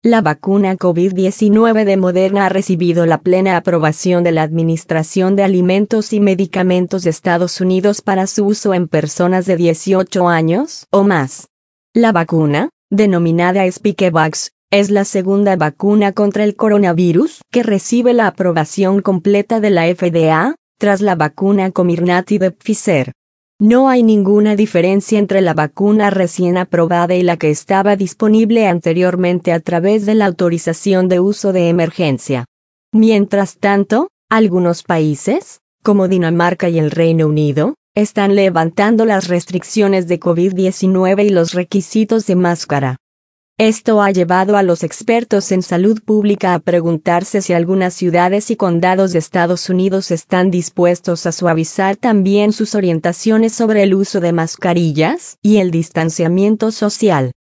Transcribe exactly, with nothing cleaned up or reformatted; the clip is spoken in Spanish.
La vacuna COVID diecinueve de Moderna ha recibido la plena aprobación de la Administración de Alimentos y Medicamentos de Estados Unidos para su uso en personas de dieciocho años o más. La vacuna, denominada Spikevax, es la segunda vacuna contra el coronavirus que recibe la aprobación completa de la F D A, tras la vacuna Comirnaty de Pfizer. No hay ninguna diferencia entre la vacuna recién aprobada y la que estaba disponible anteriormente a través de la autorización de uso de emergencia. Mientras tanto, algunos países, como Dinamarca y el Reino Unido, están levantando las restricciones de COVID diecinueve y los requisitos de máscara. Esto ha llevado a los expertos en salud pública a preguntarse si algunas ciudades y condados de Estados Unidos están dispuestos a suavizar también sus orientaciones sobre el uso de mascarillas y el distanciamiento social.